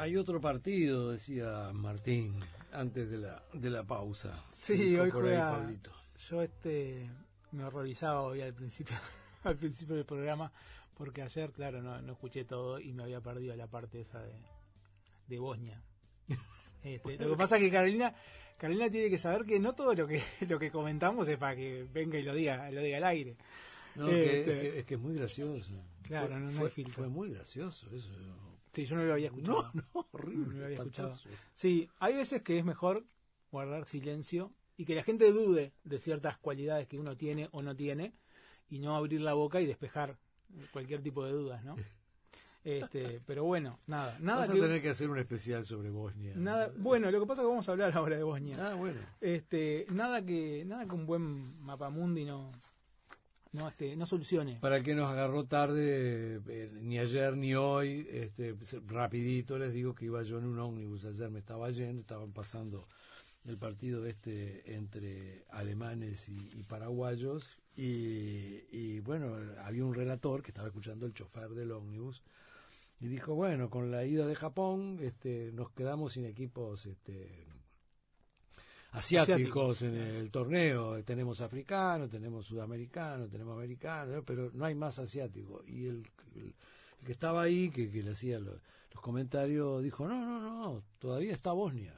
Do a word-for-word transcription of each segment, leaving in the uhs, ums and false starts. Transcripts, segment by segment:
Hay otro partido, decía Martín, antes de la de la pausa. Sí, hoy juega. Ahí, yo este me horrorizaba hoy al principio al principio del programa, porque ayer, claro, no, no escuché todo y me había perdido la parte esa de, de Bosnia. Este, lo que pasa es que Carolina Carolina tiene que saber que no todo lo que lo que comentamos es para que venga y lo diga lo diga al aire. No, este, que, es, que, es que es muy gracioso. Claro, fue, no, no fue, hay filtro. Fue muy gracioso eso. Sí, yo no lo había escuchado. No, no, horrible. No lo había escuchado. Sí, hay veces que es mejor guardar silencio y que la gente dude de ciertas cualidades que uno tiene o no tiene y no abrir la boca y despejar cualquier tipo de dudas, ¿no? Este, pero bueno, nada, nada. Vas a que, tener que hacer un especial sobre Bosnia. Nada, bueno, lo que pasa es que vamos a hablar ahora de Bosnia. Ah, bueno. Este, nada que, nada que un buen mapamundi no, no, este, no solucione. Para el que nos agarró tarde, eh, ni ayer ni hoy, este, rapidito les digo que iba yo en un ómnibus. Ayer me estaba yendo, estaban pasando el partido este entre alemanes y, y paraguayos y, y bueno, había un relator que estaba escuchando el chofer del ómnibus y dijo, bueno, con la ida de Japón este, nos quedamos sin equipos este, asiáticos, asiáticos en el torneo, tenemos africanos, tenemos sudamericanos, tenemos americanos, pero no hay más asiáticos. Y el, el, el que estaba ahí, que, que le hacía los, los comentarios, dijo, no, no, no, todavía está Bosnia.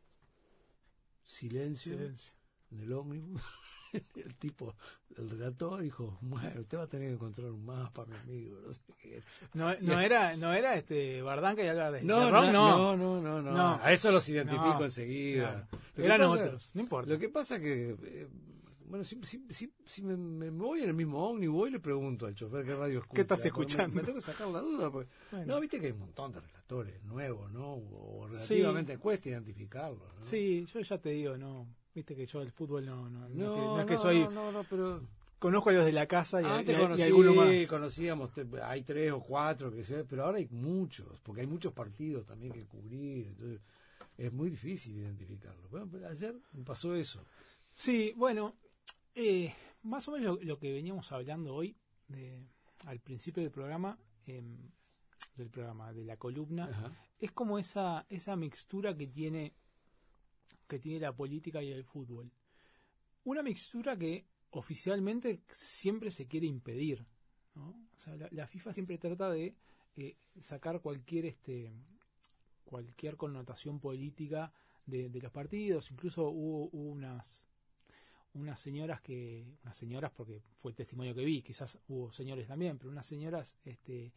Silencio, Silencio. En el ómnibus. El tipo, el relator dijo, bueno, usted va a tener que encontrar un mapa, mi amigo, no sé qué. No, no era, no era este Bardanca y hablar de, no, de rock, no, no, no, no, no, a eso los identifico no, enseguida. Claro. Eran pasa, otros, no importa. Lo que pasa que, eh, bueno, si, si, si, si me, me voy en el mismo ómnibus, voy y le pregunto al chofer qué radio escucha. ¿Qué estás escuchando? Me, me tengo que sacar la duda, porque, bueno. No, viste que hay un montón de relatores nuevos, ¿no? O relativamente sí. Cuesta identificarlos, ¿no? Sí, yo ya te digo, no. Viste que yo el fútbol no no, no, no, que, no es que no, soy no, no, no, pero conozco a los de la casa y, antes y, conocí, y algunos más. Conocíamos, hay tres o cuatro que se, pero ahora hay muchos, porque hay muchos partidos también que cubrir, entonces es muy difícil identificarlos. Bueno, ayer me pasó eso. Sí, bueno, eh, más o menos lo, lo que veníamos hablando hoy de, al principio del programa, eh, del programa de la columna, ajá, es como esa esa mixtura que tiene que tiene la política y el fútbol. Una mixtura que oficialmente siempre se quiere impedir, ¿no? O sea, la, la FIFA siempre trata de eh, sacar cualquier este cualquier connotación política de, de los partidos. Incluso hubo, hubo unas unas señoras que unas señoras porque fue el testimonio que vi, quizás hubo señores también, pero unas señoras este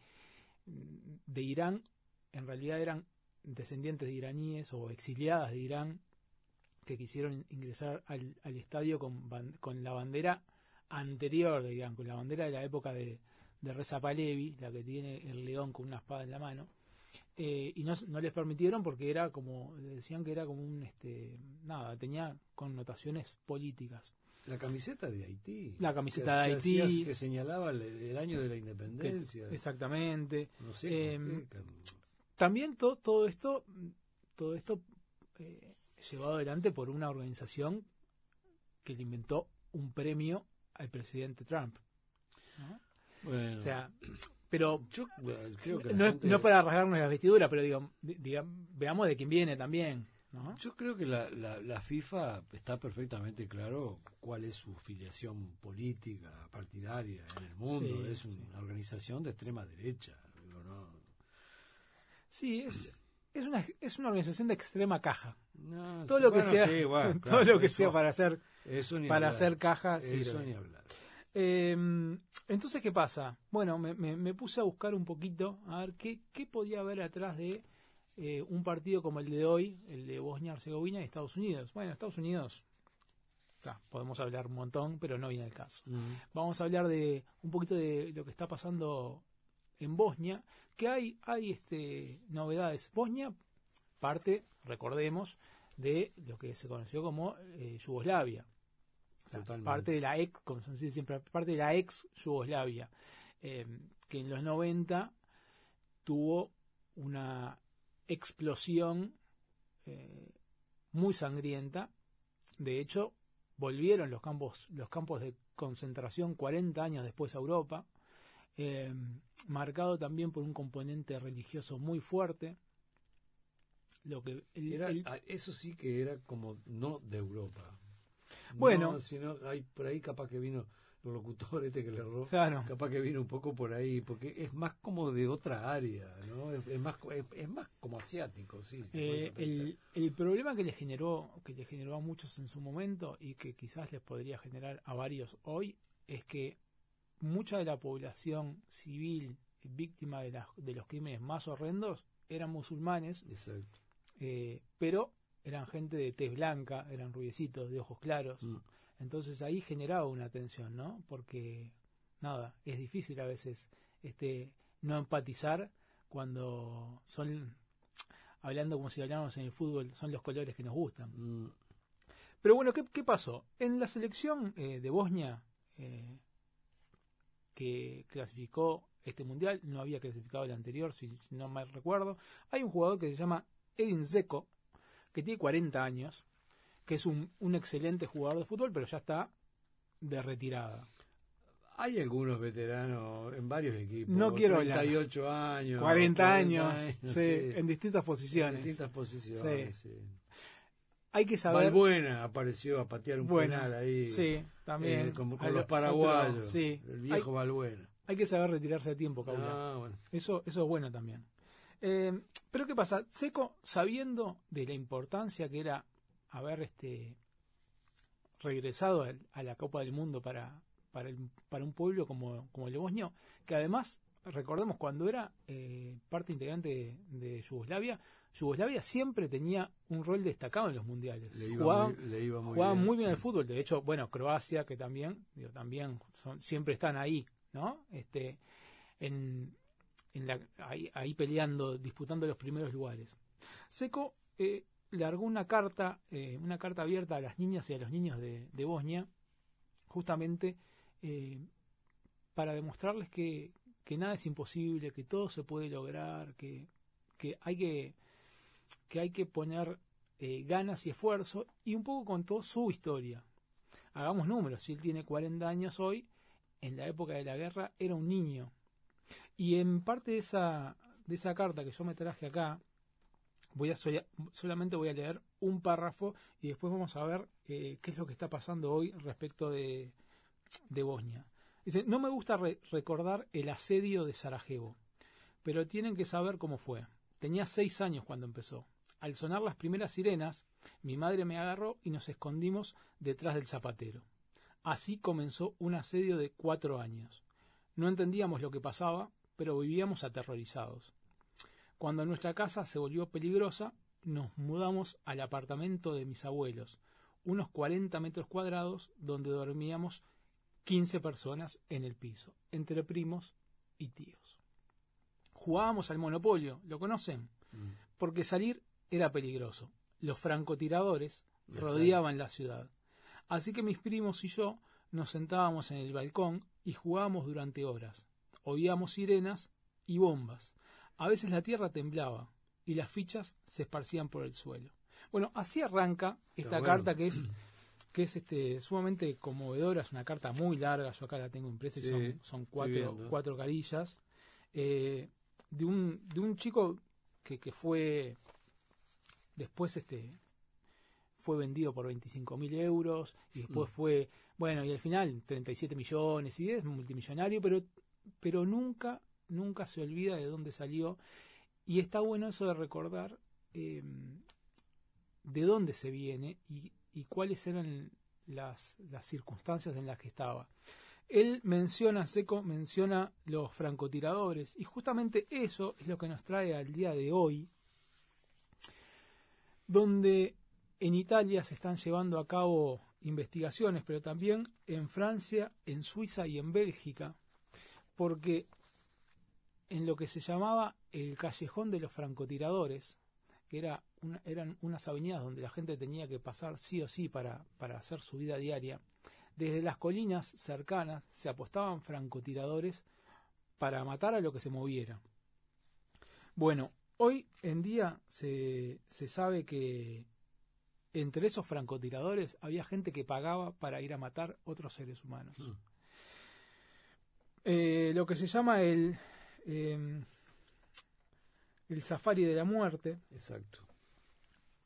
de Irán en realidad eran descendientes de iraníes o exiliadas de Irán que quisieron ingresar al, al estadio con, con la bandera anterior de Irán, con la bandera de la época de, de Reza Pahlavi, la que tiene el león con una espada en la mano, eh, y no, no les permitieron porque era como, decían que era como un, este nada, tenía connotaciones políticas. La camiseta de Haití. La camiseta que, de Haití. Que, hacía, que señalaba el, el año de la independencia. Que, exactamente. No sé. Eh, también to, todo esto, todo esto... Eh, llevado adelante por una organización que le inventó un premio al presidente Trump, ¿no? Bueno, o sea, pero yo bueno, creo que no, gente... no para rasgarnos la vestidura, pero digo, digamos, veamos de quién viene también, ¿no? Yo creo que la, la, la FIFA está perfectamente claro cuál es su filiación política, partidaria en el mundo. Sí, es una sí. organización de extrema derecha. Digo, ¿no? Sí, es... Es una, es una organización de extrema caja. No, todo sí, lo que bueno, sea, sí, bueno, todo claro, lo que eso, sea para hacer para hablar. hacer caja. Eso ni hablar. Eh, entonces, ¿qué pasa? Bueno, me, me, me puse a buscar un poquito a ver qué, qué podía haber atrás de eh, un partido como el de hoy, el de Bosnia-Herzegovina y Estados Unidos. Bueno, Estados Unidos, ah, podemos hablar un montón, pero no viene al caso. Uh-huh. Vamos a hablar de un poquito de lo que está pasando en Bosnia, que hay hay este novedades. Bosnia parte, recordemos, de lo que se conoció como eh, Yugoslavia. O sea, parte de la ex, como se dice siempre, parte de la ex Yugoslavia, eh, que en los noventa tuvo una explosión eh, muy sangrienta. De hecho, volvieron los campos los campos de concentración cuarenta años después a Europa. Eh, marcado también por un componente religioso muy fuerte. lo que el, era, el, eso sí que era como no de Europa. Bueno, no, sino hay por ahí capaz que vino el locutor este que le erró, claro. capaz que vino un poco por ahí, porque es más como de otra área, ¿no? Es, es más es, es más como asiático, sí. Eh, el, el problema que le generó que le generó a muchos en su momento y que quizás les podría generar a varios hoy es que mucha de la población civil víctima de, la, de los crímenes más horrendos eran musulmanes. Exacto. Eh, pero eran gente de tez blanca, eran rubiecitos, de ojos claros. Mm. Entonces ahí generaba una tensión, ¿no? Porque, nada, es difícil a veces este no empatizar cuando son, hablando como si habláramos en el fútbol, son los colores que nos gustan. Mm. Pero bueno, ¿qué, qué pasó? En la selección eh, de Bosnia, eh, que clasificó este mundial, no había clasificado el anterior, si no mal recuerdo, hay un jugador que se llama Edin Dzeko, que tiene cuarenta años, que es un, un excelente jugador de fútbol, pero ya está de retirada. Hay algunos veteranos en varios equipos. No quiero treinta y ocho años. cuarenta años, años sí, sí, en distintas posiciones. En distintas posiciones, sí. sí. Hay que saber. Valbuena apareció a patear un bueno, penal ahí. Sí, también. Eh, con, con los paraguayos. Otro, sí. El viejo hay, Valbuena. Hay que saber retirarse a tiempo, Caula. Ah, bueno. Eso, eso es bueno también. Eh, pero ¿qué pasa? Dzeko, sabiendo de la importancia que era haber este regresado a, a la Copa del Mundo para, para, el, para un pueblo como, como el bosnio, que además, recordemos, cuando era eh, parte integrante de, de Yugoslavia, Yugoslavia siempre tenía un rol destacado en los mundiales. Le iba jugaba, muy, le iba muy jugaba bien. muy bien al fútbol. De hecho, bueno, Croacia, que también, digo, también son, siempre están ahí, ¿no? Este, en, en la, ahí, ahí peleando, disputando los primeros lugares. Dzeko eh, largó una carta, eh, una carta abierta a las niñas y a los niños de, de Bosnia, justamente eh, para demostrarles que, que nada es imposible, que todo se puede lograr, que, que hay que que hay que poner eh, ganas y esfuerzo, y un poco contó su historia. Hagamos números, si él tiene cuarenta años hoy, en la época de la guerra era un niño. Y en parte de esa, de esa carta que yo me traje acá, voy a sola, solamente voy a leer un párrafo y después vamos a ver eh, qué es lo que está pasando hoy respecto de, de Bosnia. Dice, no me gusta re- recordar el asedio de Sarajevo, pero tienen que saber cómo fue. Tenía seis años cuando empezó. Al sonar las primeras sirenas, mi madre me agarró y nos escondimos detrás del zapatero. Así comenzó un asedio de cuatro años. No entendíamos lo que pasaba, pero vivíamos aterrorizados. Cuando nuestra casa se volvió peligrosa, nos mudamos al apartamento de mis abuelos, unos cuarenta metros cuadrados, donde dormíamos quince personas en el piso, entre primos y tíos. Jugábamos al Monopolio, ¿lo conocen? Mm. Porque salir era peligroso. Los francotiradores Exacto. rodeaban la ciudad. Así que mis primos y yo nos sentábamos en el balcón y jugábamos durante horas. Oíamos sirenas y bombas. A veces la tierra temblaba y las fichas se esparcían por el suelo. Bueno, así arranca esta bueno. carta que es que es este sumamente conmovedora. Es una carta muy larga, yo acá la tengo impresa y sí, son, son cuatro, bien, ¿no? cuatro carillas. Eh, de un de un chico que, que fue después este fue vendido por veinticinco mil euros y después mm. fue, bueno, y al final treinta y siete millones y es multimillonario, pero pero nunca nunca se olvida de dónde salió, y está bueno eso de recordar eh, de dónde se viene y, y cuáles eran las, las circunstancias en las que estaba. Él menciona, Dzeko menciona los francotiradores, y justamente eso es lo que nos trae al día de hoy, donde en Italia se están llevando a cabo investigaciones, pero también en Francia, en Suiza y en Bélgica, porque en lo que se llamaba el callejón de los francotiradores, que era una, eran unas avenidas donde la gente tenía que pasar sí o sí para, para hacer su vida diaria, desde las colinas cercanas se apostaban francotiradores para matar a lo que se moviera. Bueno, hoy en día se, se sabe que entre esos francotiradores había gente que pagaba para ir a matar otros seres humanos. Mm. Eh, lo que se llama el, eh, el safari de la muerte. Exacto.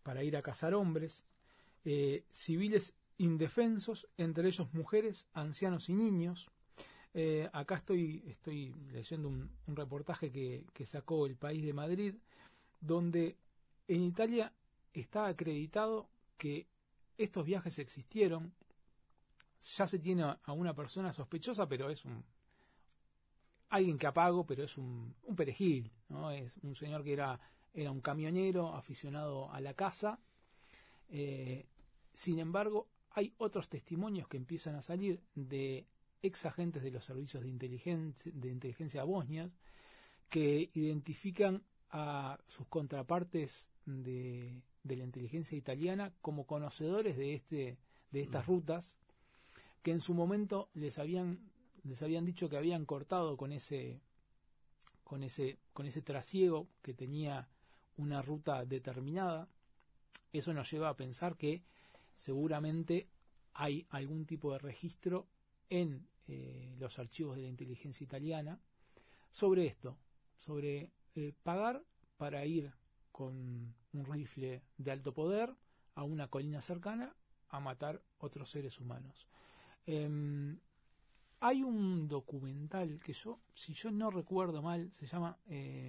para ir a cazar hombres, eh, civiles indefensos, entre ellos mujeres, ancianos y niños. Eh, acá estoy, estoy leyendo un, un reportaje que, que sacó El País de Madrid, donde en Italia está acreditado que estos viajes existieron. Ya se tiene a una persona sospechosa, pero es un alguien que apago, pero es un, un perejil, ¿no? Es un señor que era, era un camionero aficionado a la caza. Eh, sin embargo, hay otros testimonios que empiezan a salir de ex agentes de los servicios de inteligencia, de inteligencia bosnias, que identifican a sus contrapartes de, de la inteligencia italiana como conocedores de este de estas rutas, que en su momento les habían les habían dicho que habían cortado con ese con ese con ese trasiego que tenía una ruta determinada. Eso nos lleva a pensar que seguramente hay algún tipo de registro en eh, los archivos de la inteligencia italiana sobre esto, sobre eh, pagar para ir con un rifle de alto poder a una colina cercana a matar otros seres humanos. Eh, hay un documental que yo, si yo no recuerdo mal, se llama eh,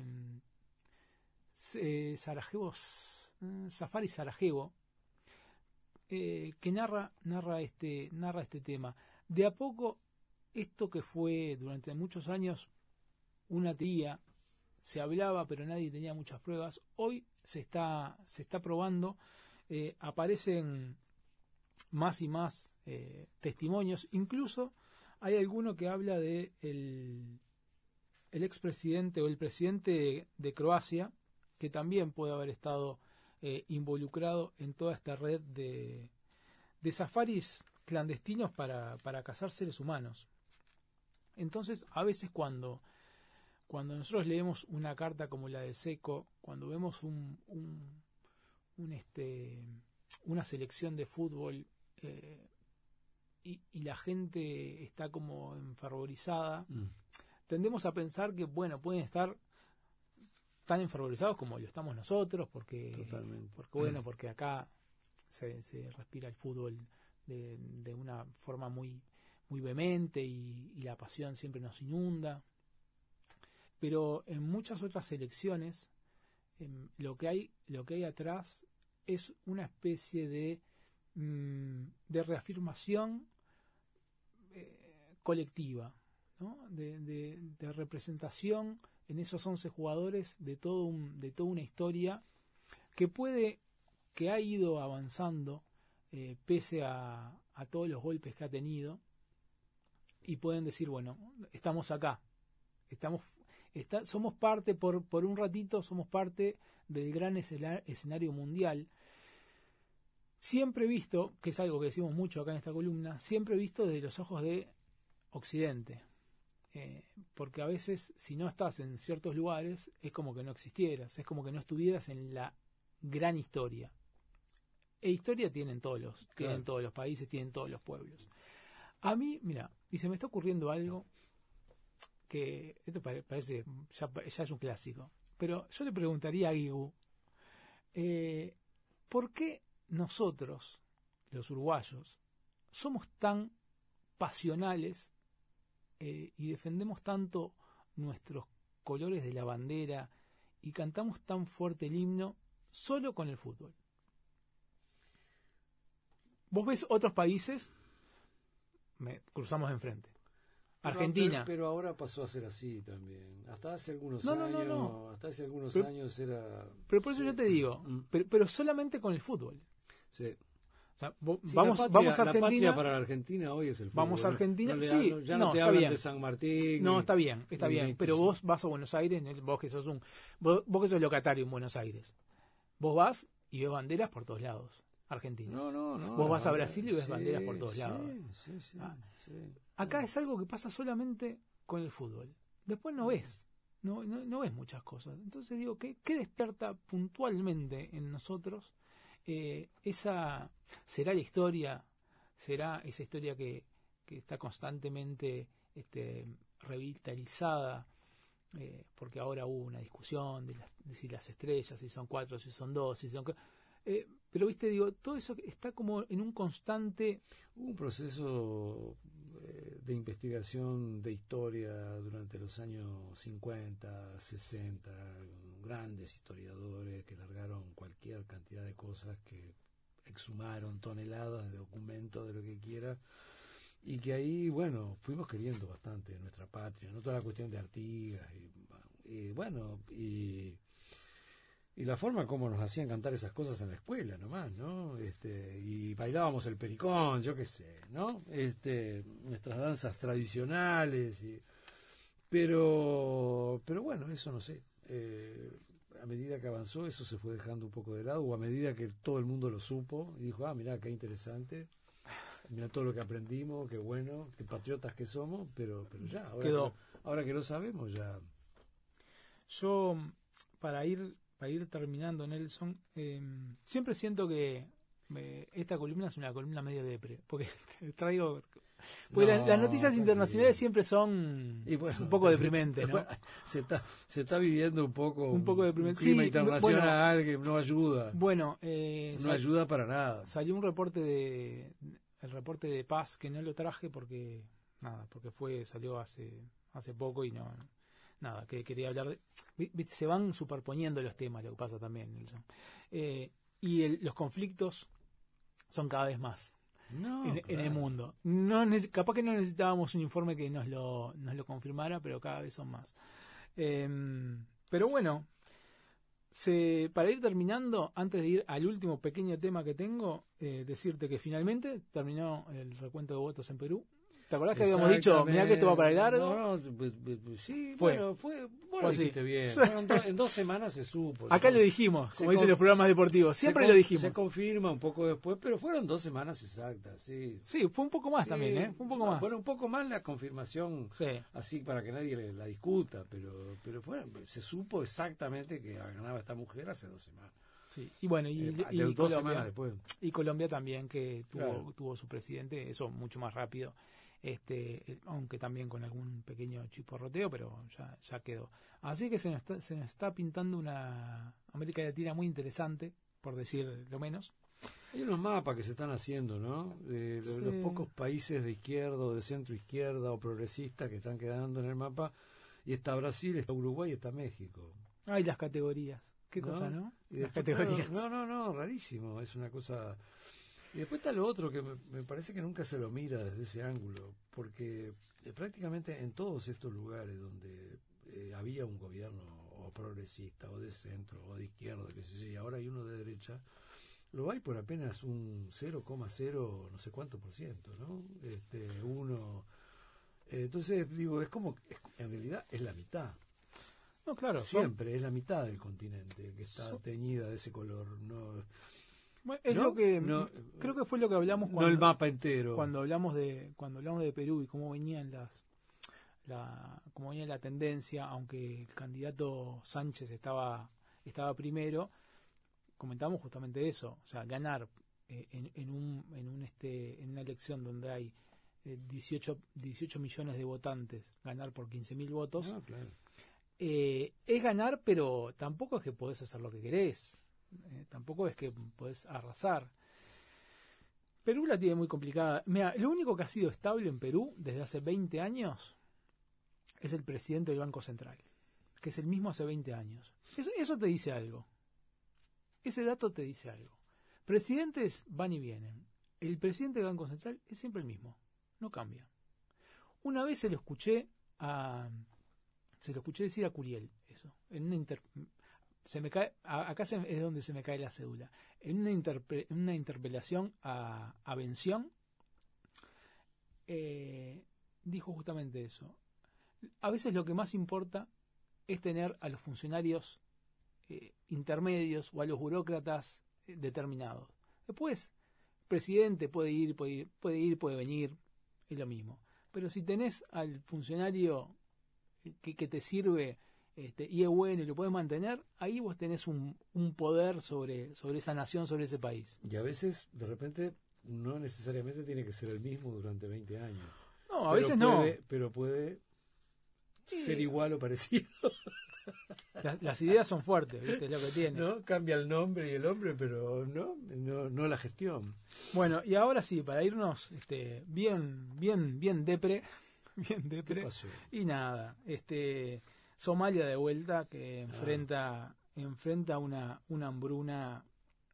eh, Sarajevo, eh, Safari Sarajevo, eh, que narra, narra, este, narra este tema. De a poco, esto que fue durante muchos años una teoría, se hablaba pero nadie tenía muchas pruebas, hoy se está, se está probando, eh, aparecen más y más eh, testimonios, incluso hay alguno que habla de el, el expresidente o el presidente de, de Croacia, que también puede haber estado eh, involucrado en toda esta red de, de safaris clandestinos para, para cazar seres humanos. Entonces, a veces cuando, cuando nosotros leemos una carta como la de Seco, cuando vemos un, un, un este, una selección de fútbol eh, y, y la gente está como enfervorizada, mm. tendemos a pensar que, bueno, pueden estar tan enfervorizados como lo estamos nosotros, porque, Totalmente. porque bueno, porque acá se, se respira el fútbol de, de una forma muy, muy vehemente y, y la pasión siempre nos inunda. Pero en muchas otras selecciones eh, lo que hay, lo que hay atrás es una especie de mmm, de reafirmación eh, colectiva, ¿no? de, de, de representación en esos once jugadores de todo un, de toda una historia que puede que ha ido avanzando eh, pese a, a todos los golpes que ha tenido, y pueden decir, bueno, estamos acá, estamos está, somos parte por, por un ratito, somos parte del gran escenario mundial. Siempre visto, que es algo que decimos mucho acá en esta columna, siempre visto desde los ojos de Occidente. Eh, porque a veces, si no estás en ciertos lugares, es como que no existieras, es como que no estuvieras en la gran historia. E historia tienen todos los, claro. tienen todos los países, tienen todos los pueblos. A mí, mira, y se me está ocurriendo algo que esto parece, ya, ya es un clásico, pero yo le preguntaría a Guigu, eh, ¿por qué nosotros, los uruguayos, somos tan pasionales eh, y defendemos tanto nuestros colores de la bandera y cantamos tan fuerte el himno solo con el fútbol? Vos ves otros países, me cruzamos enfrente. Pero, Argentina. Pero, pero ahora pasó a ser así también. Hasta hace algunos no, no, años, no, no. hasta hace algunos pero, años era. Pero por eso sí. yo te digo, mm. pero, pero solamente con el fútbol. Sí. O sea, vos, sí, vamos, la patria, vamos a Argentina. La patria para la Argentina hoy es el fútbol. Vamos a Argentina. No, no sí, no, ya no, no te está hablan bien. de San Martín. No, ni, está bien, está bien. ni, Pero vos vas a Buenos Aires, vos que sos un, vos, vos que sos locatario en Buenos Aires. Vos vas y ves banderas por todos lados. Argentinas. No, no, no. Vos vas a Brasil y ves sí, banderas por todos sí, lados. Sí, sí, ah, sí, acá sí. es algo que pasa solamente con el fútbol. Después no ves, no, no, no ves muchas cosas. Entonces digo, ¿qué, qué despierta puntualmente en nosotros eh, esa, será la historia, será esa historia que, que está constantemente este, revitalizada, eh, porque ahora hubo una discusión de, las, de si las estrellas, si son cuatro, si son dos, si son... Eh, pero, viste, digo, todo eso está como en un constante... Hubo un proceso eh, de investigación de historia durante los años cincuenta, sesenta, grandes historiadores que largaron cualquier cantidad de cosas, que exhumaron toneladas de documentos, de lo que quiera, y que ahí, bueno, fuimos queriendo bastante nuestra patria, no toda la cuestión de Artigas, y, y bueno, y... y la forma como nos hacían cantar esas cosas en la escuela nomás, ¿no? Este, y bailábamos el pericón, yo qué sé, ¿no? Este, nuestras danzas tradicionales, y, pero, pero bueno, eso no sé. Eh, a medida que avanzó, eso se fue dejando un poco de lado, o a medida que todo el mundo lo supo, y dijo, ah, mirá, qué interesante, mirá todo lo que aprendimos, qué bueno, qué patriotas que somos, pero, pero ya, ahora, Quedó. Que, ahora que lo sabemos, ya. Yo, para ir... para ir terminando, Nelson, eh, siempre siento que eh, esta columna es una columna medio depre, porque traigo... Porque no, la, las noticias internacionales siempre son y bueno, un poco deprimentes, ¿no? Se está, se está viviendo un poco un, poco deprimente. Un clima sí, internacional bueno, que no ayuda. Bueno, eh, no sal, ayuda para nada. Salió un reporte de el reporte de paz que no lo traje porque nada, porque fue salió hace hace poco y no nada, que quería hablar de... ¿Viste? Se van superponiendo los temas, lo que pasa también, Nelson. Eh, y el, los conflictos son cada vez más no, en, claro. en el mundo. No, capaz que no necesitábamos un informe que nos lo, nos lo confirmara, pero cada vez son más. Eh, pero bueno, se, para ir terminando, antes de ir al último pequeño tema que tengo, eh, decirte que finalmente terminó el recuento de votos en Perú. ¿Te acordás que habíamos dicho, mirá que esto va para el largo? No, no, pues, pues, sí, fue. bueno, fue, vos lo dijiste bien. Fueron do, en dos semanas se supo. Acá se lo dijimos, como dicen los programas deportivos, siempre se, lo dijimos. Se confirma un poco después, pero fueron dos semanas exactas, sí. Sí, fue un poco más sí, también, ¿eh? Fue un poco más. Bueno, un poco más la confirmación, sí. así para que nadie la discuta, pero pero fue, se supo exactamente que ganaba esta mujer hace dos semanas. Sí, y bueno, y, eh, y, de dos Colombia, semanas después. Y Colombia también, que tuvo, claro. tuvo su presidente, eso mucho más rápido. Este, aunque también con algún pequeño chisporroteo, pero ya, ya quedó. Así que se nos, está, se nos está pintando una América Latina muy interesante, por decir lo menos. Hay unos mapas que se están haciendo, ¿no? De sí. los pocos países de izquierda o de centro izquierda o progresistas que están quedando en el mapa, y está Brasil, está Uruguay y está México. Ay, las categorías. Qué ¿no? cosa, ¿no? Y las después, categorías. No, no, no, rarísimo, es una cosa... Y después está lo otro que me, me parece que nunca se lo mira desde ese ángulo, porque eh, prácticamente en todos estos lugares donde eh, había un gobierno o progresista o de centro o de izquierda, que sé yo, y ahora hay uno de derecha, lo hay por apenas un cero coma cero no sé cuánto por ciento, ¿no? Este, uno... Eh, entonces, digo, es como, es, en realidad es la mitad. No, claro. Siempre son... es la mitad del continente que está son... teñida de ese color, no... Bueno, es ¿no? lo que no, creo que fue lo que hablamos cuando, no el mapa entero. Cuando hablamos de cuando hablamos de Perú y cómo venían las la cómo venía la tendencia, aunque el candidato Sánchez estaba estaba primero, comentamos justamente eso, o sea, ganar eh, en, en un en un este en una elección donde hay eh, dieciocho millones de votantes, ganar por quince mil votos. Ah, claro. eh, es ganar, pero tampoco es que podés hacer lo que querés. Eh, tampoco es que podés arrasar. Perú la tiene muy complicada. Mira, lo único que ha sido estable en Perú desde hace veinte años es el presidente del Banco Central, que es el mismo hace veinte años. Eso, eso te dice algo. Ese dato te dice algo. Presidentes van y vienen. El presidente del Banco Central es siempre el mismo. No cambia. Una vez se lo escuché a... Se lo escuché decir a Curiel, eso, en una inter... Se me cae, acá se, es donde se me cae la cédula. En una, interpe, en una interpelación a, a Bención, eh, dijo justamente eso. A veces lo que más importa es tener a los funcionarios eh, intermedios o a los burócratas eh, determinados. Después, el presidente puede ir, puede ir, puede ir, puede venir, es lo mismo. Pero si tenés al funcionario que, que te sirve... Este, y es bueno y lo puedes mantener, ahí vos tenés un, un poder sobre, sobre esa nación, sobre ese país. Y a veces, de repente, no necesariamente tiene que ser el mismo durante veinte años. No, a pero veces puede, no. Pero puede ser igual o parecido. Las, las ideas son fuertes, ¿viste? Es lo que tiene. ¿No? Cambia el nombre y el hombre, pero no, no, no la gestión. Bueno, y ahora sí, para irnos este, bien, bien, bien depre, bien depre. ¿Qué pasó? Y nada, este, Somalia de vuelta que enfrenta, ah. enfrenta una, una hambruna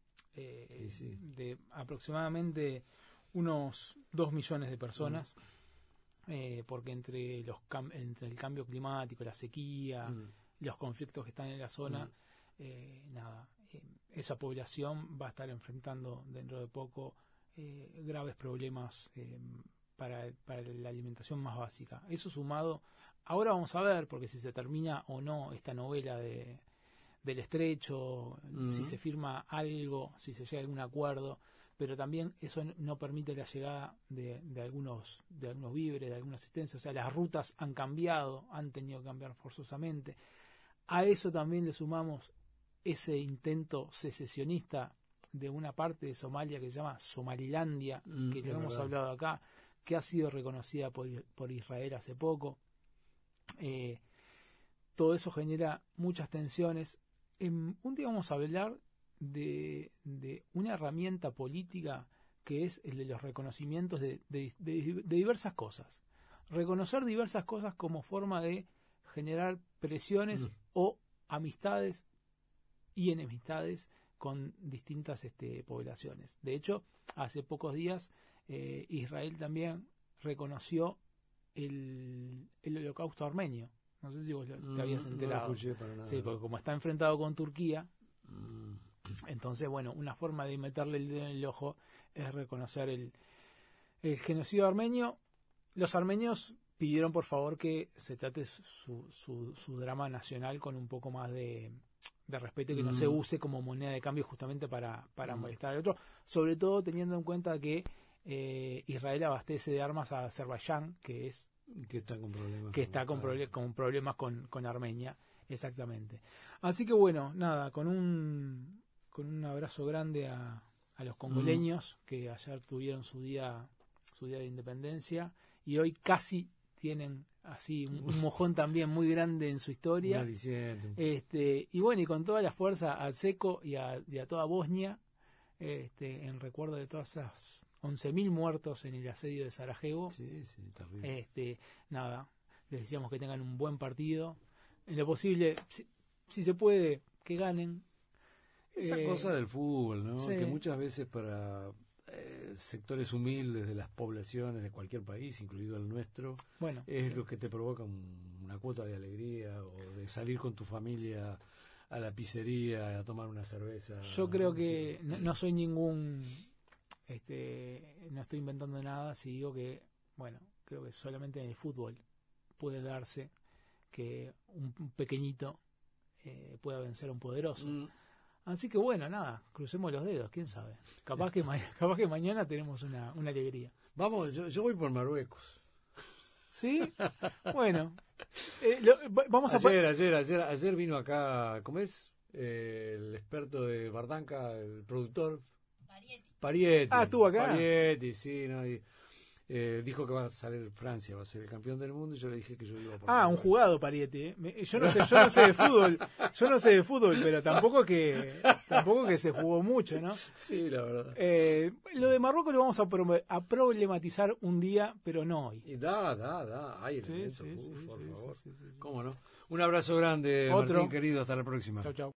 eh, sí, sí. de aproximadamente unos dos millones de personas, mm. eh, porque entre los entre el cambio climático, la sequía, mm. los conflictos que están en la zona, mm. eh, nada, eh, esa población va a estar enfrentando dentro de poco eh, graves problemas eh, para, para la alimentación más básica. Eso sumado, ahora vamos a ver, porque si se termina o no esta novela de, del estrecho, mm. si se firma algo, si se llega a algún acuerdo, pero también eso no permite la llegada de, de algunos de algunos víveres, de alguna asistencia, o sea, las rutas han cambiado, han tenido que cambiar forzosamente. A eso también le sumamos ese intento secesionista de una parte de Somalia que se llama Somalilandia, mm, que ya hemos verdad. hablado acá, que ha sido reconocida por, por Israel hace poco. Eh, todo eso genera muchas tensiones. En, un día vamos a hablar de, de una herramienta política que es el de los reconocimientos de, de, de, de diversas cosas. Reconocer diversas cosas como forma de generar presiones mm. o amistades y enemistades con distintas este, poblaciones. De hecho, hace pocos días eh, Israel también reconoció el, el holocausto armenio. No sé si vos mm, te habías enterado. No lo escuché para nada. Sí, porque como está enfrentado con Turquía, mm. entonces, bueno, una forma de meterle el dedo en el ojo es reconocer el, el genocidio armenio. Los armenios pidieron por favor que se trate su, su, su drama nacional con un poco más de, de respeto y que mm. no se use como moneda de cambio justamente para, para mm. molestar al otro, sobre todo teniendo en cuenta que eh, Israel abastece de armas a Azerbaiyán, que es que está con problemas que está con, proble- con problemas con, con Armenia, exactamente. Así que bueno, nada, con un con un abrazo grande a, a los congoleños mm. que ayer tuvieron su día su día de independencia y hoy casi tienen así un, un mojón también muy grande en su historia. Este, y bueno, y con toda la fuerza al Seco y a, y a toda Bosnia, este, en recuerdo de todas esas once mil muertos en el asedio de Sarajevo. Sí, sí, terrible. Este, nada, les decíamos que tengan un buen partido. En lo posible, si, si se puede, que ganen. Esa eh, cosa del fútbol, ¿no? Sí. Que muchas veces para eh, sectores humildes de las poblaciones de cualquier país, incluido el nuestro, bueno, es sí. lo que te provoca un, una cuota de alegría o de salir con tu familia a la pizzería a tomar una cerveza. Yo creo no que sé. no, no soy ningún, este, no estoy inventando nada si digo que, bueno, creo que solamente en el fútbol puede darse que un, un pequeñito eh, pueda vencer a un poderoso. Mm. Así que bueno, nada, crucemos los dedos, quién sabe. Capaz que, ma- capaz que mañana tenemos una, una alegría. Vamos, yo, yo voy por Marruecos. ¿Sí? Bueno, eh, lo, vamos ayer, a... Ayer, ayer, ayer vino acá, ¿cómo es? Eh, el experto de Bardanca, el productor. Parietti. Parietti. Ah, estuvo acá. Parietti, sí, no, y, eh, dijo que va a salir Francia, va a ser el campeón del mundo, y yo le dije que yo iba por Ah, un jugado Parietti, ¿eh? Me, yo no sé, yo no sé de fútbol, yo no sé de fútbol, pero tampoco que tampoco que se jugó mucho, ¿no? Sí, la verdad. Eh, lo de Marruecos lo vamos a, pro- a problematizar un día, pero no hoy. Y da, da, da, hay Sí, elementos, sí, uf, sí, por sí, favor. sí, sí, sí. ¿Cómo no? Un abrazo grande, Otro. Martín, querido, hasta la próxima. Chau, chau.